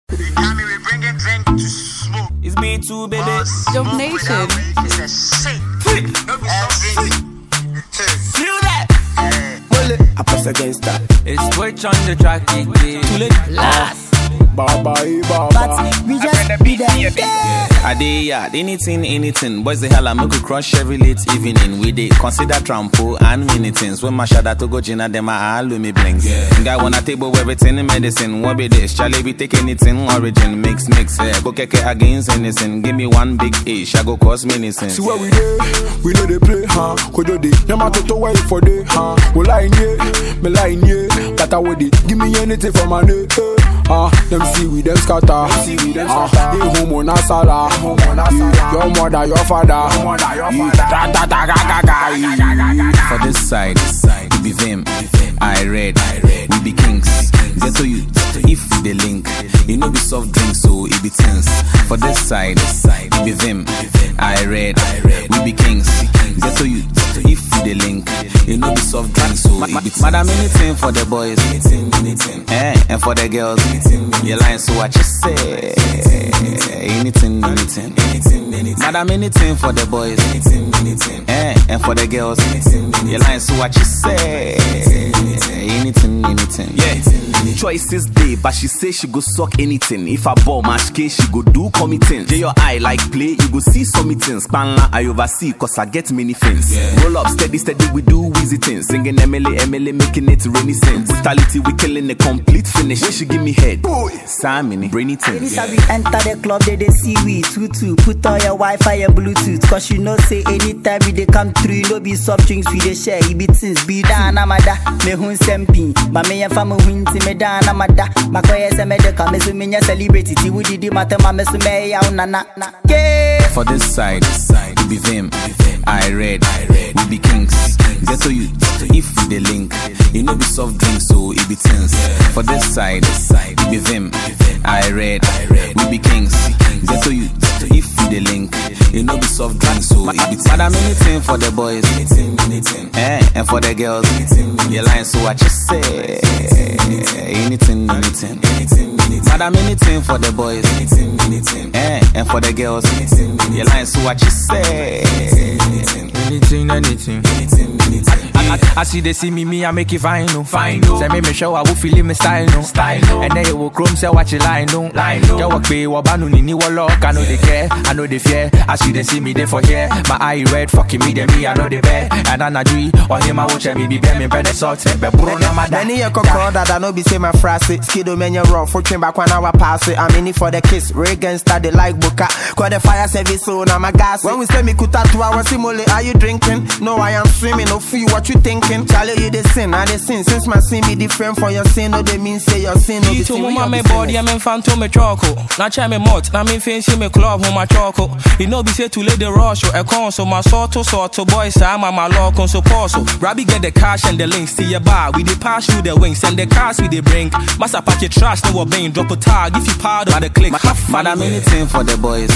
We bringing drink to smoke. It's me too, baby. Jump Nation. It's a shit. Feel that? I press against that. It's Twitch on the track, too late. Last. Baba. But we just be there. I did, yeah, anything. Boys, the hell I make you crush every late evening. We did consider trampo and many things. When my shadow to go Gina, them I me blinks. Guy wanna table everything in medicine. What be this? Charlie be take anything origin. Mix. Go keke against anything. Give me one big ish. I go cause many sins. See what we do? We know they play, huh? Kojo de. Nyama to wait for day, huh? We line ye. That I would it. Give me anything for my day. Them see we them scatter. They home on a sala. Your mother, your father. For this side, we be them. I read, we be kings. Get to you, if they link. You know be soft drinks, so it be tense. For this side, we be them. I read, we be kings. Get to you, if they link. You know be soft drinks, so it be tense. Madam, anything for the boys, and for the girls. You lying, so what you say? Anything. Madam, anything for the boys, and for the girls. You lying, so what you say? Anything. Yeah. Choices day, but she say she go suck anything. If I ball match case, she go do committing. J your eye like play, you go see some meetings. Spanla I oversee, cause I get many things. Yeah. Roll up steady, we do easy things. Singing MLA, making it rainy sense. Brutality, we killing a complete finish. Where she give me head, Sammy, brainy things. Anytime we enter the club, they see we tutu. Put on your Wi-Fi and Bluetooth. Cause you know say anytime we they come through, no be soft drinks we they share. It be things, be down, amada. Me hun sempi, but me and family hun me down, amada. Makoye se me de come so me celebrity. Ti wudi di matema me so me ya na. For this side, we be them. I read, we be kings. Get to you, if they link. You know be soft drinks, so it be tense. For this side, we be them. I read, we be kings. Get to you, if they link. You know be soft drinks, so it be tense. Madam, anything for the boys, and for the girls. You lying, so what you say? Anything. Madam, anything for the boys, and for the girls. You lying, so what you say? Anything. I see they see me, I make it fine, no. Say me show, I will feel me style, no. And then you will chrome, say what you lie, no. You walk pay, what banu ni walk, I know they care, I know they fear. I see they see me, they for here. My eye red, fucking me, I know they bear. And I agree, on him I watch me be bear, me better salt, but bro, no matter. Many a call that I know be say my phrase. Skiddo menu raw, for train back 1 hour pass it. I'm in it for the kiss, Reagan start the like booker. Call the fire service, so now my gas. When we say me kuta 2 hours, simole, are you drinking? No, I am swimming, no feel what you thinking. Charlie, you the sin, I the sin. Since my sin be different from your sin, no, they mean say your sin. No, to mama me body, I'm in phantom me choco. Now try me mot, now me fancy me club, home my choco. You know, be say to let the rush, a console, my sort to boys, I'm my lock on so parcel. Rabbi get the cash and the links to your bar. We they pass through the wings and the cars we they bring. Massa pack your trash, no bang, drop a tag if you part of the click. Madam, anything for the boys,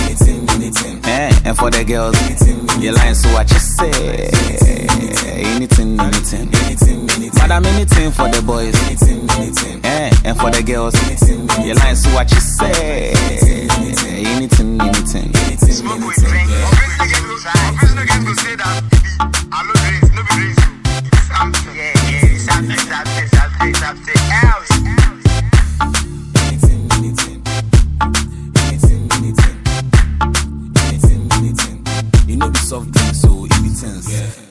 and for the girls. You lying, so what you say? Anything. Madam, anything for the boys, and for the girls. You lying, so what you say? Anything. Smoke with drink. Original game go say that. I no drinks, no be drinks. Something. Something else. You know be soft drinks, so it be tense.